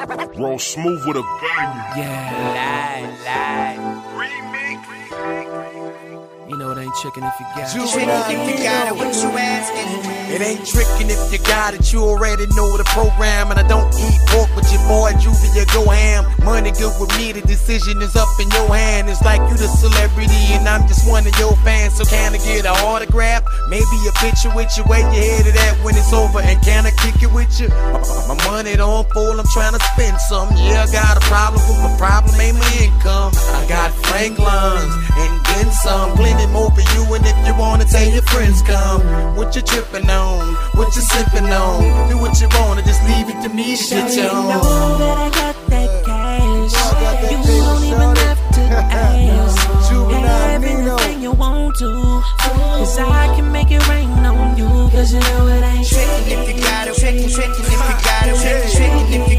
Roll smooth with a bang. Yeah, lie. You know it ain't tricking if you got it. Tricking if you got it, what you asking? It ain't tricking if you got it, you already know the program. And I don't eat pork, but your boy Juvia go ham. Money good with me, the decision is up in your hand. It's like you the celebrity and I'm just one of your fans. So can I get an autograph? Maybe a picture with you, where you headed at when it's over. And can I kick it with you? My money don't fold, I'm trying to spend some. Yeah, I got a problem, but my problem ain't my income. I got Franklin's and then some. Plenty more for you, and if you wanna tell your friends come. What you tripping on? What you sipping on? Do what you wanna, just leave it to me, shit you on. You know that I got that cash. You don't even have to ask. Have anything you want to, cause I can make it rain on you. Cause you know it ain't Tricking if you got it, tricking if you got it, tricking if you